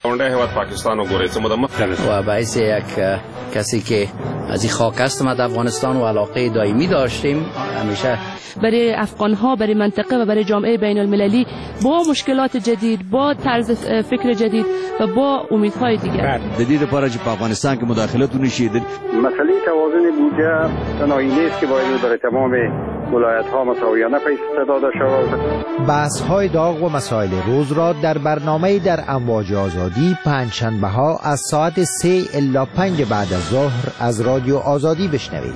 اونده هواد پاکستان و گوره و باعث یک کسی که از این خاک است ما در افغانستان و علاقه دائمی داشتیم همیشه برای افغان‌ها، برای منطقه و برای جامعه بین المللی با مشکلات جدید، با طرز فکر جدید و با امیدهای دیگر. جدید پارچ په افغانستان کې مداخلتونه شید. مسئله توازن بودجه تنهایی نیست که باید برای تمام ولایت‌ها مساویانه پیش داده شود. بحث‌های داغ و مسائل روز را در برنامه در امواج آزادی پنجشنبه‌ها از ساعت 3 الی 5 بعد از ظهر از رادیو آزادی بشنوید.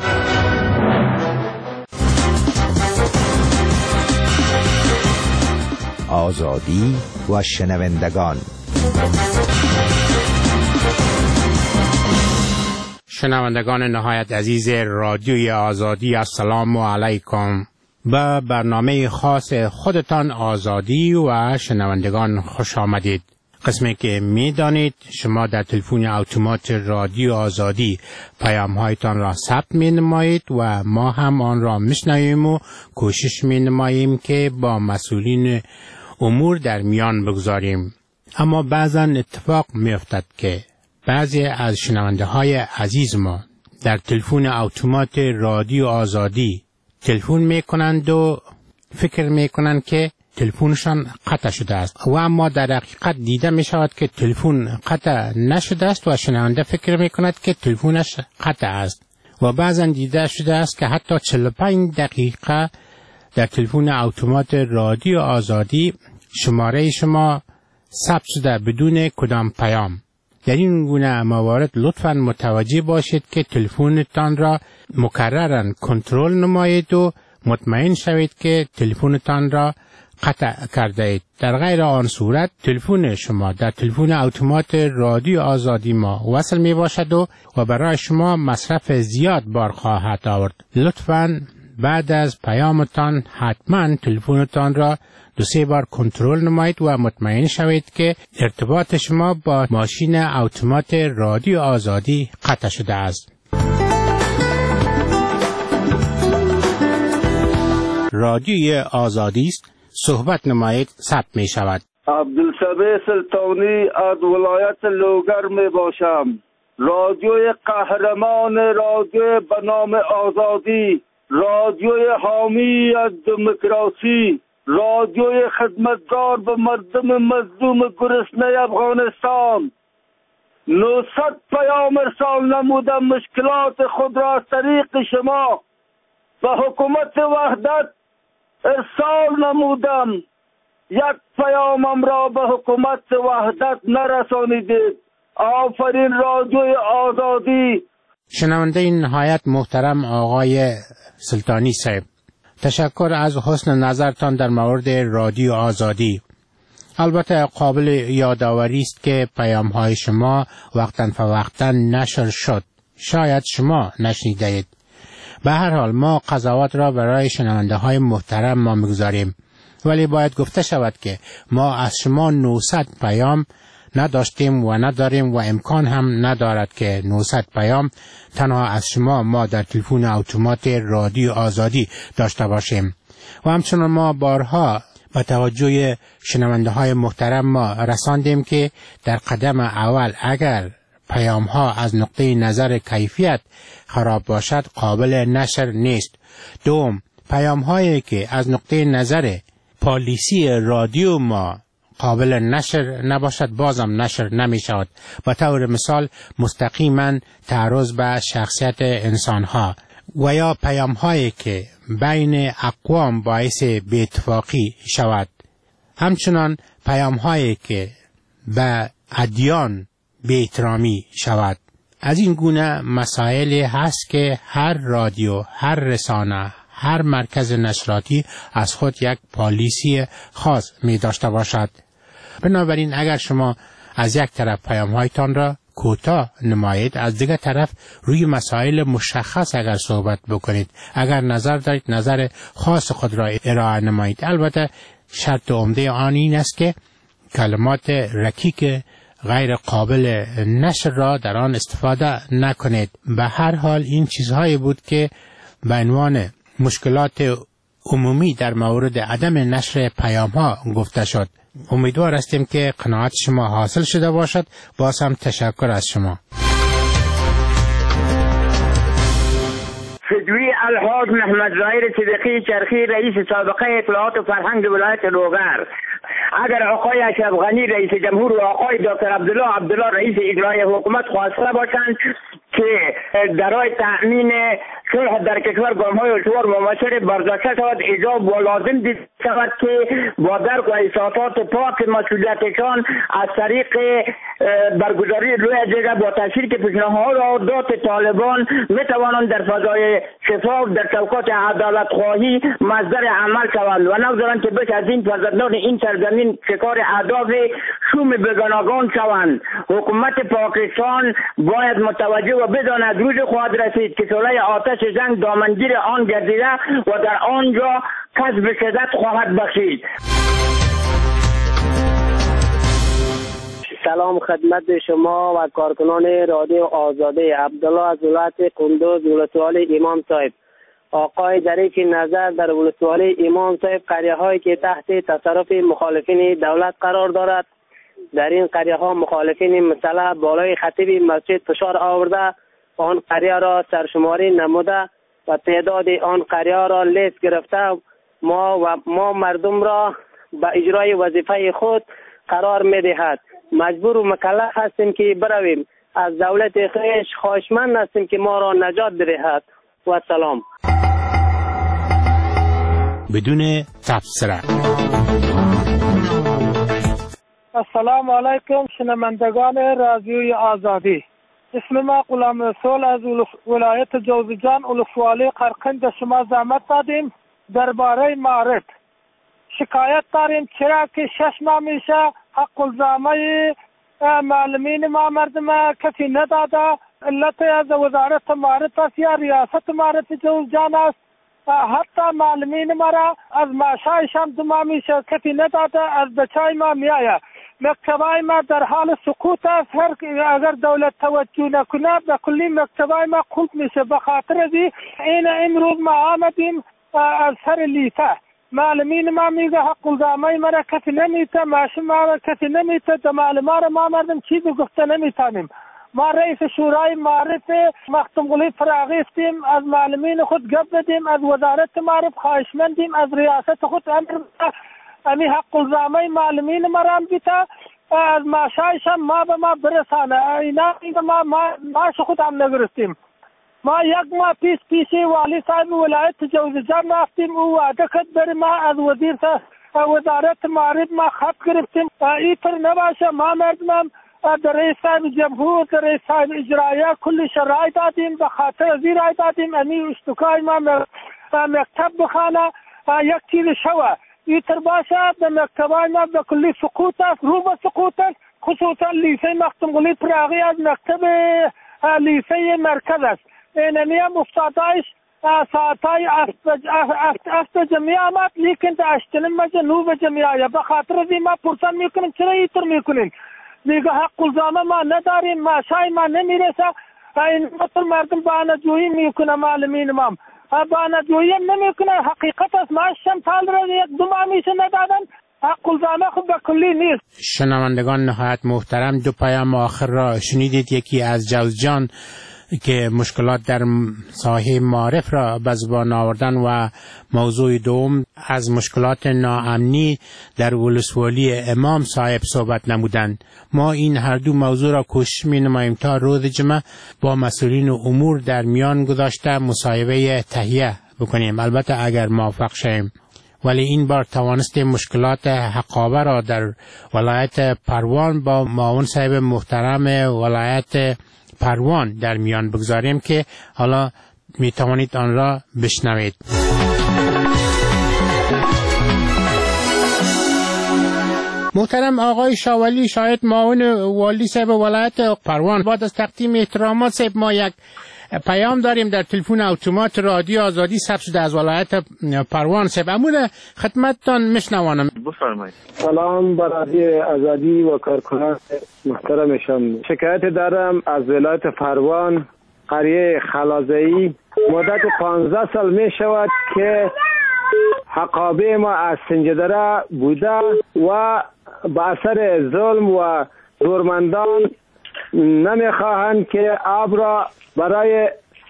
آزادی و شنوندگان. شنوندگان نهایت عزیز رادیوی آزادی، السلام علیکم. به برنامه خاص خودتان آزادی و شنوندگان خوش آمدید. قسمی که می دانید شما در تلفن اتومات رادیو آزادی پیام‌هایتان را ثبت می نمایید و ما هم آن را میشنویم و کوشش می نماییم که با مسئولین امور در میان بگذاریم. اما بعضا اتفاق می افتد که بعضی از شنونده های عزیز ما در تلفن اتومات رادیو آزادی تلفن می کنند و فکر می کنند که تلفنشان قطع شده است و اما در حقیقت دیده می شود که تلفن قطع نشده است و شنونده فکر می کند که تلفنش قطع است و بعضا دیده شده است که حتی 45 دقیقه در تلفن اتومات رادیو آزادی شماره شما ثبت شده بدون کدام پیام. در این گونه موارد لطفاً متوجه باشید که تلفنتان را مکرراً کنترل نمایید و مطمئن شوید که تلفنتان را قطع کرده اید. در غیر آن صورت تلفن شما در تلفن اتومات رادیو آزادی ما وصل می باشد و برای شما مصرف زیاد بار خواهد آورد. لطفاً بعد از پیامتان حتما تلفنتان را 2-3 بار کنترل نمایید و مطمئن شوید که ارتباط شما با ماشین اتومات رادیو آزادی قطع شده است. رادیوی آزادی است، صحبت نمایید، ثبت می شود. عبدالصبح سلطانی از ولایت لوگر می باشم. رادیوی قهرمان، رادیو به نام آزادی، رادیوی حامی از دموکراسی، رادیوی خدمتگار به مردم مظلوم گرسنه افغانستان. 900 پیام ارسال نمودم، مشکلات خود را از طریق شما به حکومت وحدت ارسال نمودم. یک پیامم را به حکومت وحدت نرسانیدید. آفرین رادیوی آزادی. شنونده نهایت محترم آقای سلطانی صاحب، تشکر از حسن نظرتان در مورد رادیو آزادی. البته قابل یادآوری است که پیام‌های شما وقتاً فوقتاً نشر شد. شاید شما نشنیده اید. به هر حال ما قضاوت را برای شنونده های محترم ما میگذاریم، ولی باید گفته شود که ما از شما 900 پیام نداشتیم و نداریم و امکان هم ندارد که 900 پیام تنها از شما ما در تلفن اتومات رادیو آزادی داشته باشیم. و همچنان ما بارها با توجه شنونده های محترم ما رساندیم که در قدم اول اگر پیام ها از نقطه نظر کیفیت خراب باشد قابل نشر نیست. دوم، پیام هایی که از نقطه نظر پالیسی رادیو ما قابل نشر نباشد بازم نشر نمی شود. به طور مثال مستقیما تعرض به شخصیت انسان ها و یا پیام هایی که بین اقوام باعث بی‌اتفاقی شود. همچنان پیام هایی که به ادیان بی‌احترامی شود. از این گونه مسائلی هست که هر رادیو، هر رسانه، هر مرکز نشراتی از خود یک پالیسی خاص می داشته باشد. بنابراین اگر شما از یک طرف پیام‌هایتان را کوتاه نمایید، از دیگر طرف روی مسائل مشخص اگر صحبت بکنید، اگر نظر دارید نظر خاص خود را ارائه نمایید. البته شرط عمده آن این است که کلمات رکیک غیر قابل نشر را در آن استفاده نکنید. به هر حال این چیزهایی بود که به عنوان مشکلات عمومی در مورد عدم نشر پیام ها گفته شد. امیدوار هستیم که قناعت شما حاصل شده باشد. باز هم تشکر از شما. فدوی الحاج محمد ظاهر صدیقی چرخی رئیس سابقه اطلاعات و فرهنگ ولایت لوگر. اگر آقای اشرف غنی رئیس جمهور و آقای دکتر عبدالله رئیس اجرایی حکومت خواسته باشند که برای تأمین صلح در کشور گام‌های استوار مماثل برداشته شود، ایجاب و لازم دید شود که با درک و احساسات پاک مسئولیتشان از طریق برگزاری روی اجرا با تاثیر که پیشنهادات طالبان میتوانند در فضای شفاف در چوکات عدالت خواهی مصدر عمل شوند و نگذارند که بیش از این فرزندان این سرزمین شکار اهداف شوم بیگانگان شوند. حکومت پاکستان باید متوجه و بداند روز خواهد رسید که شعله آتش جنگ دامنگیر آن گردیده و در آنجا کسب شدت خواهد بخشید. سلام خدمت شما و کارکنان رادیو آزاده. عبدالله از ولایت قندوز ولسوالی امام صاحب. آقای دریک نظر در ولسوالی امام صاحب قریه هایی که تحت تصرف مخالفین دولت قرار دارد، در این قریه ها مخالفین مسلح بالای خطیب مسجد فشار آورده، آن قریه را سرشماری نموده و تعداد آن قریه را لیست گرفته. ما مردم را به اجرای وظیفه خود قرار می‌دهد. مجبور و مکلف هستیم که برویم. از دولت خویش خواهشمند هستیم که ما را نجات بدهد. و سلام. بدون تبصره. السلام علیکم شنوندگان رادیوی آزادی. اسم ما غلام رسول از ولایت جوزجان ولسوالی قرقند شما زحمت دادیم. درباره معرض شکایت داریم چرا که 6 ماه میشه حق الزامه معلمین ما مردم کسی نداده. علت از وزارت معرض است یا ریاست معرض جوزجان است. حتی معلمین ما را از معاشایشان 2 ماه میشه کسی نداده. از بچای ما میآید. مکتبای ما در حال سقوط است. اگر دولت توجه نکنه به کلی مکتبای ما قلب میشه. به خاطر این امروز ما آمدیم از سر لیته. معلمین ما میگه حق الزامه ما را کسی نمیته، معاش ما را کسی نمیته. در معلمان را ما مردم چیزی گفته نمیتانیم. ما رئیس شورای معرف مختوم قلی فراغی هستیم. از معلمین خود گپ بدیم، از وزارت معرف خواهشمندیم، از ریاست خود امر امی حق الزامه معلمین ما را بیته، از معاشایش ما به ما برسانه. اینا ما معاش خود هم نگرفتیم. ما 1 ماه پیش والی صاحب ولایت جوزجان رفتیم. او وعده کرد بر ما از وزارت معرف ما خط گرفتیم. اینطور نباشه. ما مردم در رئیس صاحب جمهور، در رئیس صاحب اجرایه کلی شرایط دادیم. به خاطر زیر دادیم امی اشتکای ما مکتب بخانه. یک چیز شوه اینطور باشه در مکتبای ما به کلی سقوط است، رو به سقوط است. خصوصا لیسه مختوم قلی پراغی از مکتب لیسه مرکز است. اینمی هم افتادایش ساعتای افت جمعی آمد لیکن در 8 مجه 9 جمعی آیا. به خاطر از این ما پرسان میکنیم چرا اینطور میکنین؟ میگه حق الزامه ما نداریم، معاشای ما نمیرسه. این مردم بانجویی میکنه. معلمین ما بانجویی هم نمیکنه. حقیقت است معاشم تال را 1-2 ماه میشه ندادن. حق الزامه خود به کلی نیست. شنوندگان نهایت محترم، 2 پیام آخر را شنیدید. یکی از جوزجان که مشکلات در ساحه معارف را به زبان آوردن و موضوع دوم از مشکلات ناامنی در ولسوالی امام صاحب صحبت نمودند. ما این هر 2 موضوع را کوشش می نماییم تا روز جمعه با مسئولین امور در میان گذاشته مصاحبه تهیه بکنیم، البته اگر موافق شویم. ولی این بار توانستیم مشکلات حقابه را در ولایت پروان با معاون صاحب محترم ولایت پروان در میان بگذاریم که حالا می توانید آن را بشنوید. محترم آقای شاولی، شاید معاون والی صاحب ولایت پروان، بعد از تقدیم احترامات صاحب ما یک پیام داریم در تلفن اتومات رادیو آزادی ثبت شده از ولایت پروان صاحب. امور خدمتتان میشنوانم. بفرمایید. سلام بر رادیو آزادی و کارکنان محترمشان. شکایت دارم از ولایت پروان، قریه خلازه‌ای. مدت 15 سال می شود که حقابه ما از سنجدره بوده و به اثر ظلم و زورمندان نمیخواهند که آب را برای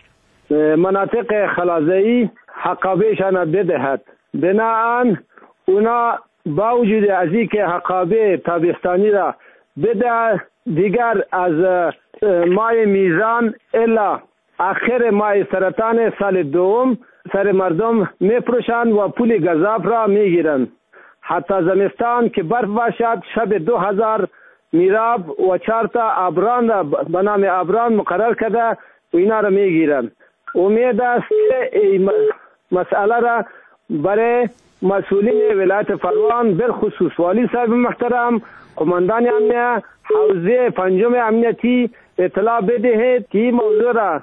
مناطق خلاصه‌ای حقابهشان بدهد. بنابراین اونا با وجود از اینکه حقابه تابستانی را بده، دیگر از ماه میزان الا آخر ماه سرطان سال دوم سر مردم میفروشند و پول گزاف را میگیرند. حتی زمستان که برف باشد شب 2000 میراب و 4 تا ابران را به نام ابران مقرر کرده و اینا را میگیرند. امید است که این مسئله را برای مسئولین ولایت فروان بالخصوص والی صاحب محترم، قماندان امنیه، حوزه پنجم امنیتی اطلاع بدهید که این موضوع را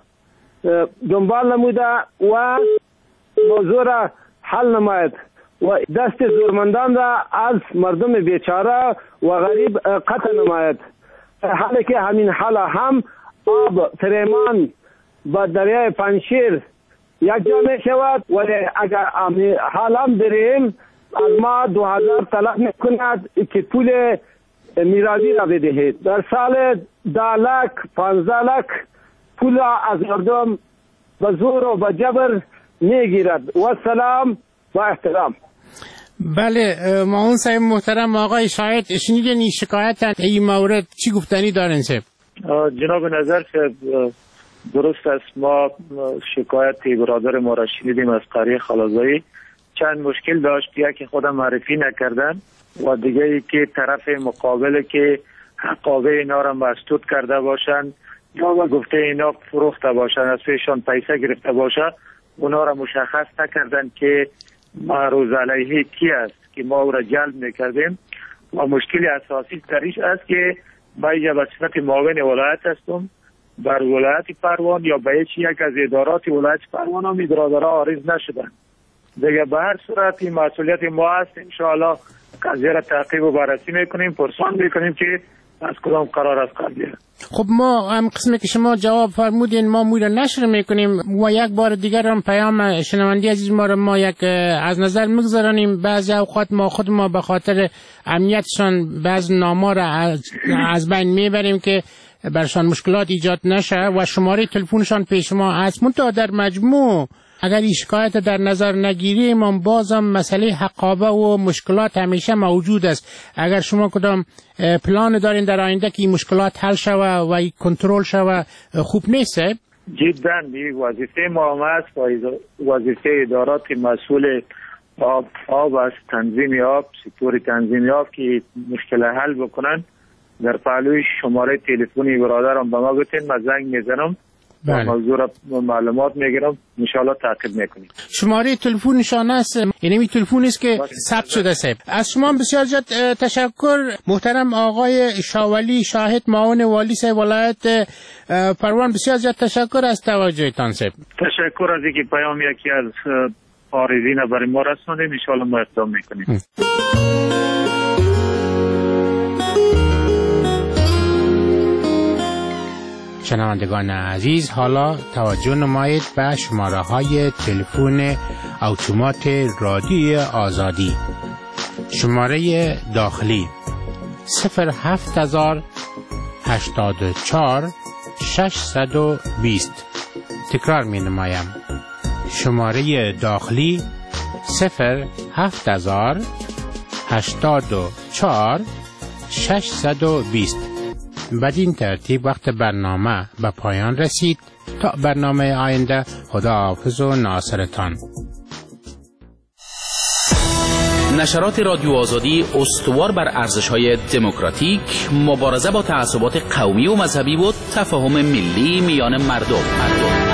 دنبال نموده و موضوع را حل نماید و دست زورمندان را از مردم بیچاره و غریب قطع نماید. حالا که همین حالا هم آب تریمان با دریای پنشیر یک جا می شود، ولی اگر حالا بریم از ما 2000 طلب می کند که پول میراثی را بدهید. در سال 10 لک 15 لک پول از مردم به زور و به جبر می گیرد. و سلام و احترام. بله معاون صاحب محترم، آقای شاهد شنیدین این شکایت این مورد چی گفتنی دارن صاحب؟ جناب نظر صاحب درست است، ما شکایت برادر ما را شنیدیم از قریه خلاصه‌ای. چند مشکل داشت، یکی خودم معرفی نکردن و دیگه ای که طرف مقابل که حقابه اینا را مسدود کرده باشند یا با گفته اینا فروخته باشند، از پیشان پیسه گرفته باشه، اونا را مشخص نکردن که معروض علیه کی است که ما او را جلب میکردیم. و مشکل اساسی دریش است که ما اینجا به صفت معاون ولایت هستم بر ولایت پروان یا به یک از ادارات ولایت پروان هم برادرها عارض نشدن. دیگه به هر صورت این مسئولیت ما است. انشاءالله قضیه را تعقیب و بررسی میکنیم، پرسان میکنیم که از کدام قرار است قضیه. خب ما هم قسمی که شما جواب فرمودین ما موی را نشر میکنیم و یک بار دیگر هم پیام شنوندی عزیز ما را ما یک از نظر میگذارانیم. بعضی اوقات ما خود ما به خاطر امنیتشان بعض ناما را از بین میبریم که برشان مشکلات ایجاد نشه و شماره تلفنشان پیش ما هست. منتها در مجموع اگر این شکایت در نظر نگیریم هم بازم مسئله حقابه و مشکلات همیشه موجود است. اگر شما کدام پلان دارین در آینده که این مشکلات حل شوه و کنترل شوه خوب نیست؟ جدا وظیفه ما هم است و وظیفه ادارات مسئول آب است، تنظیم آب، سپور تنظیم آب که مشکل حل بکنن. در پهلوی شماره تلفنی برادرم به ما بتین، من زنگ میزنم موضوع را معلومات میگیرم، انشاءالله تعقیب میکنیم. شماره تلفنشان است، یعنی این تلفنی است که ثبت شده صاحب. از شما بسیار زیاد تشکر محترم آقای شاولی شاهد معاون والی صاحب ولایت پروان. بسیار زیاد تشکر از توجهتان صاحب. تشکر از اینکه پیام یکی از عارضین برای ما رساندین، انشاءالله ما اقدام میکنیم. شنوندگان عزیز، حالا توجه نمایید به شماره های تلفن اتومات رادیوی آزادی. شماره داخلی 07084 620. تکرار می نمایم. شماره داخلی 07084 620. بدین ترتیب وقت برنامه به پایان رسید. تا برنامه آینده، خداحافظ و ناصرتان. نشرات رادیو آزادی استوار بر ارزش‌های دموکراتیک، مبارزه با تعصبات قومی و مذهبی و تفاهم ملی میان مردم.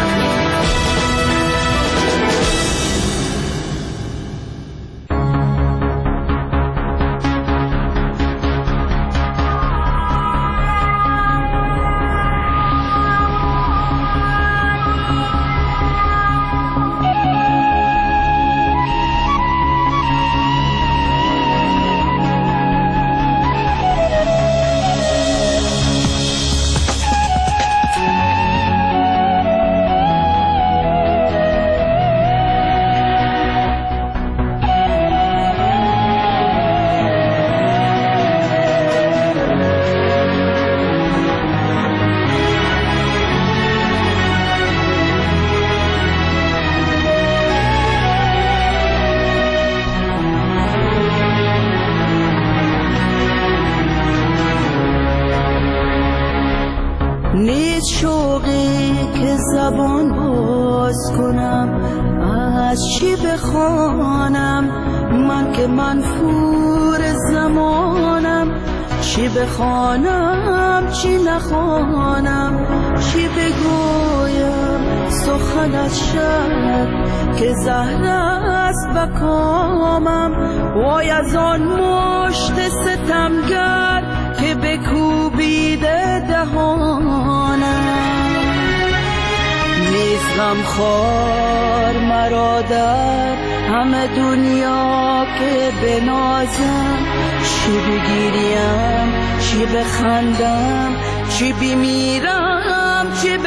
نیست شوقی که زبان باز کنم، از چی بخوانم من که منفور زمانم، چی بخوانم چی نخوانم، چی بگویم سخن از شب که زهر است بکامم، وای از آن مشت ستمگر که بکوبیده دهانم، نیست غمخوار مرا در همه دنیا که بنازم، چی بگیریم چی بخندم، چی بمیرم چی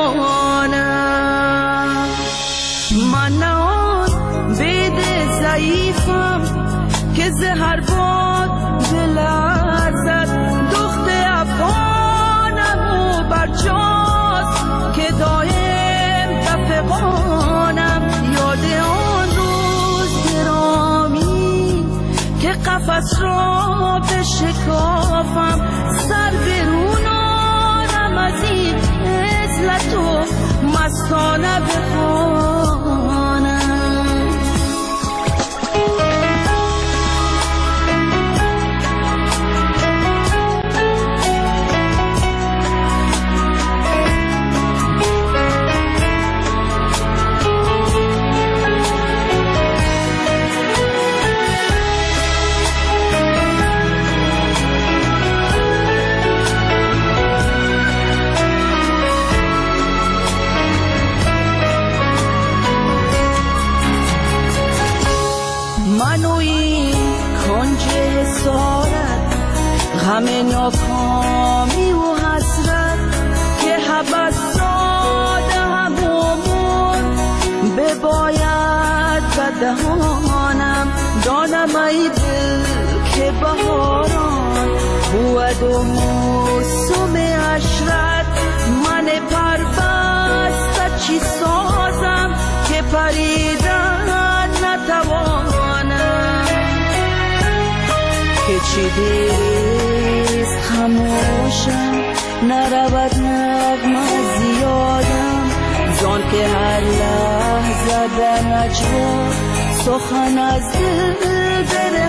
بمانم، من نه آن بید ضعیفم که زهر باد بلرزد، دخت افغانم و برجاست که دایم دفقانم، یاد آن روز گرامی که قفس را بشکافم، سر برونانم از این عزلت و مستانه بخوانم. همه ناکامی و حسرت که حبس داده همون بباید بدهانم، دانم ای دل که بهاران بود و موسم عشرت، من پربسته چی سازم که پریدن نتوانم، که چی دیست خموشم نرود نغمه زیادم، زان که هر لحظه در نجوا سخن از دل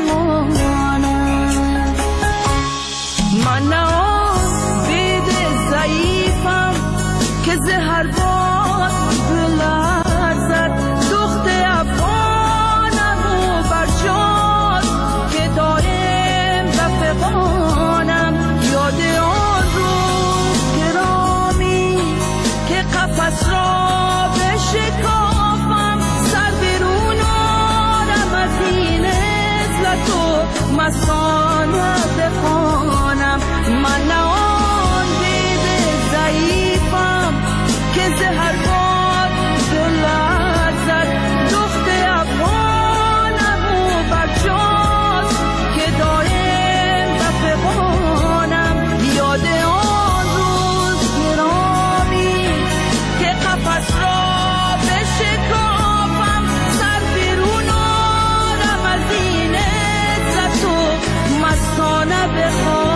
برمانم، من نه آن بید ضعیفم که زهر باد بلرزد، دخت افغانم و برجاست که دایم دفقانم، یاد آن روز گرامی که قفس را بشکافم، سر برونانم از این عزلت و مستانه بخوانم، من نه آن دید ضعیفم که زهر باد بلرزد، دخت افغانم و برجاست که دایم دفقانم، یاد آن روز گرامی که قفس را بشکافم، سر برونانم از این عزت و مستانه بخوانم.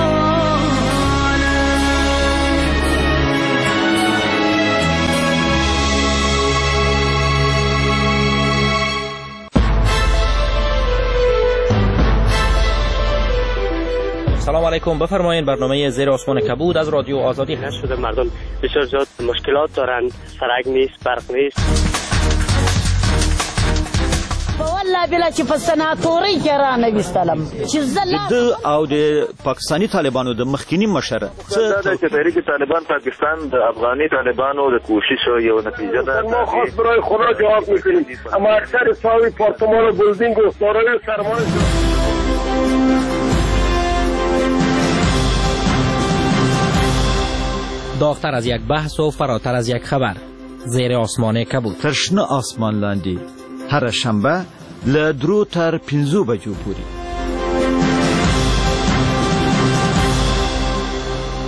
سلام علیکم، بفرمایید. برنامه زیر آسمان کبود از رادیو آزادی هست. شده مردم بسیار زیاد مشکلات دارند، سرک نیست، برق نیست. والله بلا چې په سناتوري کې را نویستلم چې د او د پاکستاني طالبانو د مخکینی مشره دا چې تحریک طالبان پاکستان د افغاني طالبانو د کوشش یو نتیجه ده. ما خاص برای خدا جواب میکنیم، اما اکثر صاحب پارتمان و بلدینگ و دارای سرمایه داغتر از یک بحث و فراتر از یک خبر، زیر آسمان کبود. تر شنه آسمان لاندې هر شنبه له 3 تر 5 بجو پورې